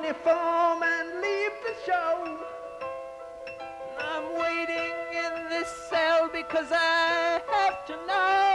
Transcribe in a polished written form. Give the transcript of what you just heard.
uniform and leave the show. I'm waiting in this cell because I have to know.